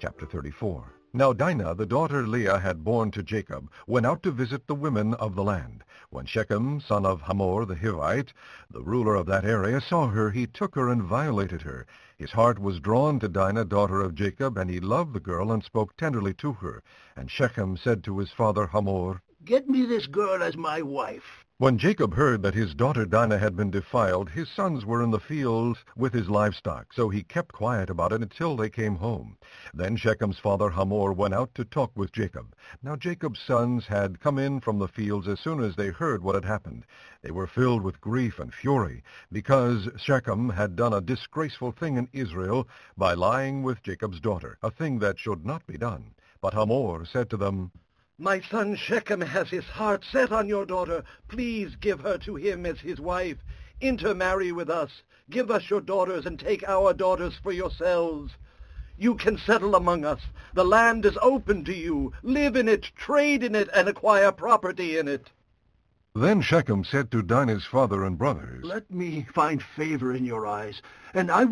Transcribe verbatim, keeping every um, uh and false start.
Chapter thirty-four. Now Dinah, the daughter Leah had borne to Jacob, went out to visit the women of the land. When Shechem, son of Hamor the Hivite, the ruler of that area, saw her, he took her and violated her. His heart was drawn to Dinah, daughter of Jacob, and he loved the girl and spoke tenderly to her. And Shechem said to his father Hamor, "Get me this girl as my wife." When Jacob heard that his daughter Dinah had been defiled, his sons were in the fields with his livestock, so he kept quiet about it until they came home. Then Shechem's father Hamor went out to talk with Jacob. Now Jacob's sons had come in from the fields as soon as they heard what had happened. They were filled with grief and fury, because Shechem had done a disgraceful thing in Israel by lying with Jacob's daughter, a thing that should not be done. But Hamor said to them, "My son Shechem has his heart set on your daughter. Please give her to him as his wife. Intermarry with us. Give us your daughters and take our daughters for yourselves. You can settle among us. The land is open to you. Live in it, trade in it, and acquire property in it." Then Shechem said to Dinah's father and brothers, "Let me find favor in your eyes, and I